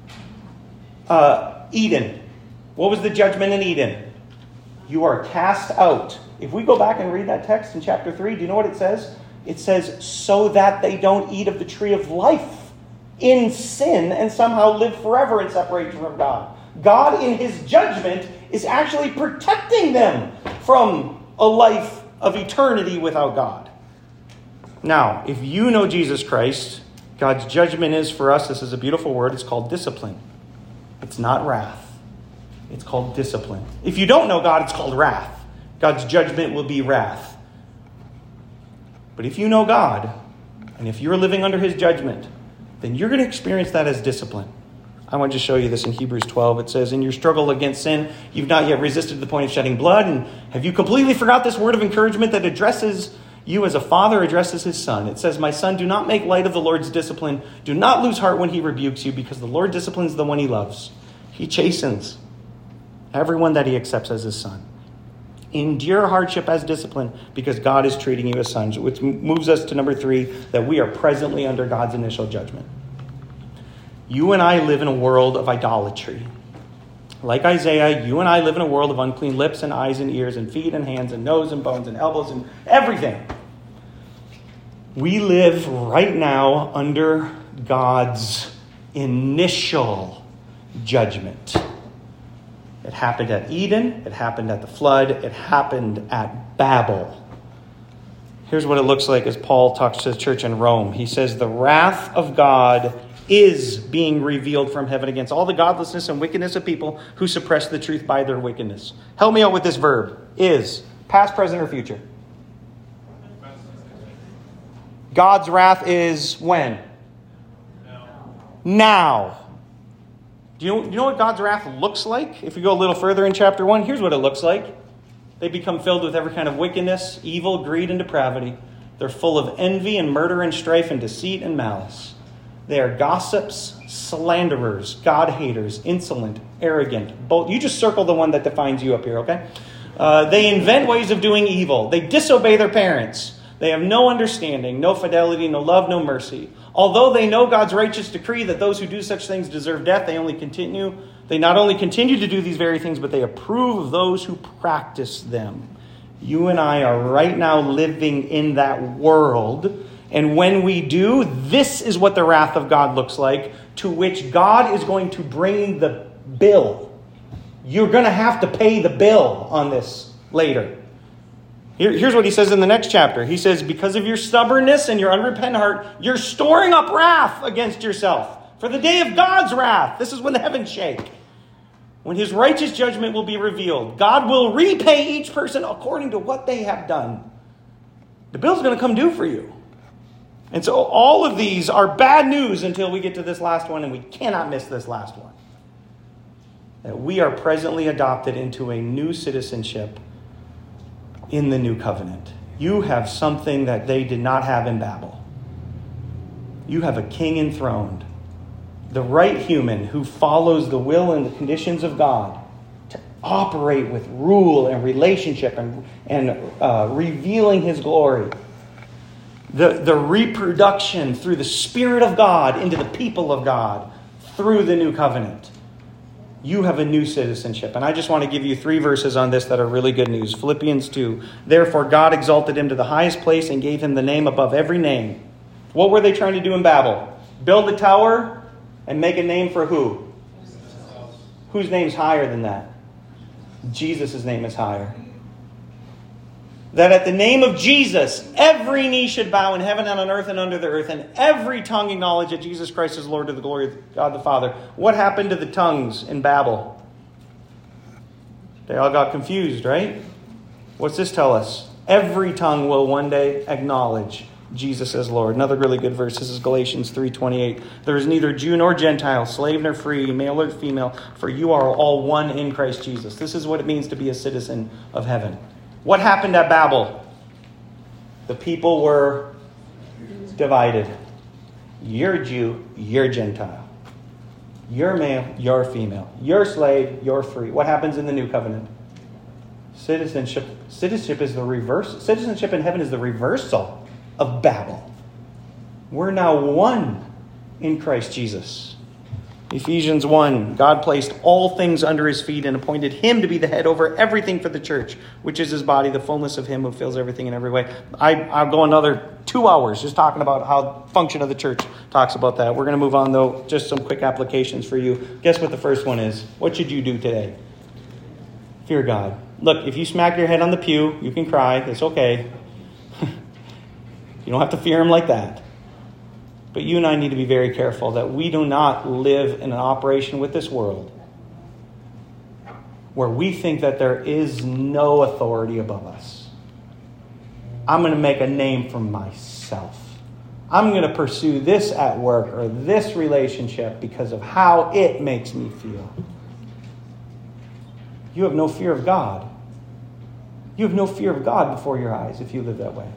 B: Uh, Eden. What was the judgment in Eden? You are cast out. If we go back and read that text in chapter three, do you know what it says? It says, so that they don't eat of the tree of life in sin and somehow live forever in separation from God. God in his judgment is actually protecting them from a life of eternity without God. Now, if you know Jesus Christ, God's judgment is for us, this is a beautiful word, it's called discipline. It's not wrath. It's called discipline. If you don't know God, it's called wrath. God's judgment will be wrath. But if you know God, and if you're living under his judgment, then you're going to experience that as discipline. I want to show you this in Hebrews twelve. It says, in your struggle against sin, you've not yet resisted to the point of shedding blood. And have you completely forgot this word of encouragement that addresses you as a father addresses his son? It says, my son, do not make light of the Lord's discipline. Do not lose heart when he rebukes you, because the Lord disciplines the one he loves. He chastens everyone that he accepts as his son. Endure hardship as discipline because God is treating you as sons, which moves us to number three, that we are presently under God's initial judgment. You and I live in a world of idolatry. Like Isaiah, you and I live in a world of unclean lips and eyes and ears and feet and hands and nose and bones and elbows and everything. We live right now under God's initial judgment. It happened at Eden. It happened at the flood. It happened at Babel. Here's what it looks like as Paul talks to the church in Rome. He says, the wrath of God is being revealed from heaven against all the godlessness and wickedness of people who suppress the truth by their wickedness. Help me out with this verb. Is. Past, present, or future? God's wrath is when? Now. Now. Do you know, do you know what God's wrath looks like? If we go a little further in chapter one, here's what it looks like. They become filled with every kind of wickedness, evil, greed, and depravity. They're full of envy and murder and strife and deceit and malice. They are gossips, slanderers, God-haters, insolent, arrogant. Both. You just circle the one that defines you up here, okay? Uh, they invent ways of doing evil. They disobey their parents. They have no understanding, no fidelity, no love, no mercy. Although they know God's righteous decree that those who do such things deserve death, they only continue They not only continue to do these very things, but they approve of those who practice them. You and I are right now living in that world. And when we do, this is what the wrath of God looks like, to which God is going to bring the bill. You're going to have to pay the bill on this later. Here, here's what he says in the next chapter. He says, because of your stubbornness and your unrepentant heart, you're storing up wrath against yourself for the day of God's wrath. This is when the heavens shake. When his righteous judgment will be revealed. God will repay each person according to what they have done. The bill's going to come due for you. And so all of these are bad news until we get to this last one, and we cannot miss this last one. That we are presently adopted into a new citizenship in the new covenant. You have something that they did not have in Babel. You have a king enthroned. The right human who follows the will and the conditions of God to operate with rule and relationship and, and uh, revealing his glory. The, the reproduction through the Spirit of God into the people of God through the new covenant. You have a new citizenship. And I just want to give you three verses on this that are really good news. Philippians two. Therefore God exalted him to the highest place and gave him the name above every name. What were they trying to do in Babel? Build a tower and make a name for who? Whose name's higher than that? Jesus' name is higher. That at the name of Jesus, every knee should bow in heaven and on earth and under the earth, and every tongue acknowledge that Jesus Christ is Lord to the glory of God the Father. What happened to the tongues in Babel? They all got confused, right? What's this tell us? Every tongue will one day acknowledge Jesus as Lord. Another really good verse. This is Galatians three twenty-eight. There is neither Jew nor Gentile, slave nor free, male or female, for you are all one in Christ Jesus. This is what it means to be a citizen of heaven. What happened at Babel? The people were divided. You're Jew, you're Gentile. You're male, you're female. You're slave, you're free. What happens in the new covenant? Citizenship, citizenship is the reverse. Citizenship in heaven is the reversal of Babel. We're now one in Christ Jesus. Ephesians one, God placed all things under his feet and appointed him to be the head over everything for the church, which is his body, the fullness of him who fills everything in every way. I, I'll go another two hours just talking about how function of the church talks about that. We're going to move on, though. Just some quick applications for you. Guess what the first one is? What should you do today? Fear God. Look, if you smack your head on the pew, you can cry. It's okay. You don't have to fear him like that. But you and I need to be very careful that we do not live in an operation with this world where we think that there is no authority above us. I'm going to make a name for myself. I'm going to pursue this at work or this relationship because of how it makes me feel. You have no fear of God. You have no fear of God before your eyes if you live that way.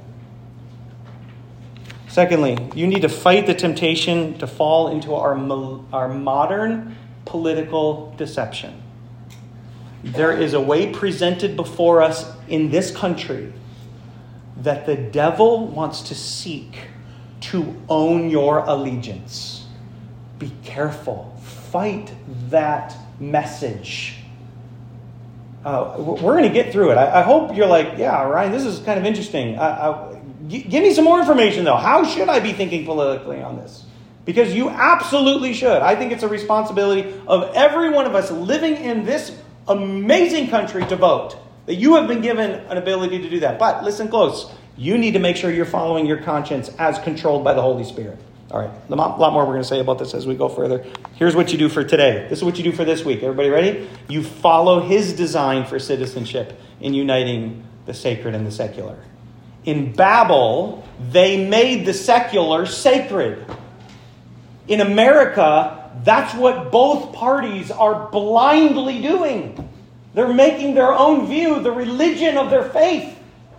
B: Secondly, you need to fight the temptation to fall into our, our modern political deception. There is a way presented before us in this country that the devil wants to seek to own your allegiance. Be careful. Fight that message. Uh, we're going to get through it. I, I hope you're like, yeah, Ryan, this is kind of interesting. I, I, Give me some more information, though. How should I be thinking politically on this? Because you absolutely should. I think it's a responsibility of every one of us living in this amazing country to vote. That you have been given an ability to do that. But listen close. You need to make sure you're following your conscience as controlled by the Holy Spirit. All right. A lot more we're going to say about this as we go further. Here's what you do for today. This is what you do for this week. Everybody ready? You follow his design for citizenship in uniting the sacred and the secular. In Babel, they made the secular sacred. In America, that's what both parties are blindly doing. They're making their own view the religion of their faith.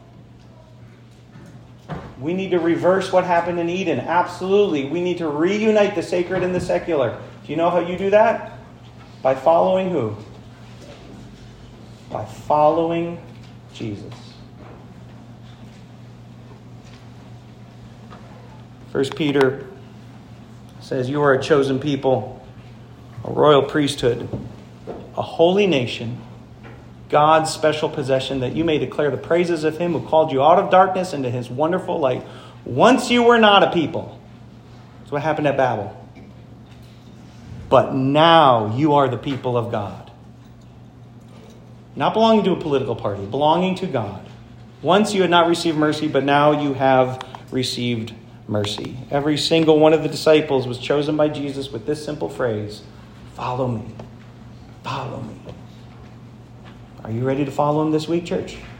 B: We need to reverse what happened in Eden. Absolutely. We need to reunite the sacred and the secular. Do you know how you do that? By following who? By following Jesus. First Peter says, you are a chosen people, a royal priesthood, a holy nation, God's special possession, that you may declare the praises of him who called you out of darkness into his wonderful light. Once you were not a people. That's what happened at Babel. But now you are the people of God. Not belonging to a political party, belonging to God. Once you had not received mercy, but now you have received mercy. Every single one of the disciples was chosen by Jesus with this simple phrase, follow me. Follow me. Are you ready to follow him this week, church?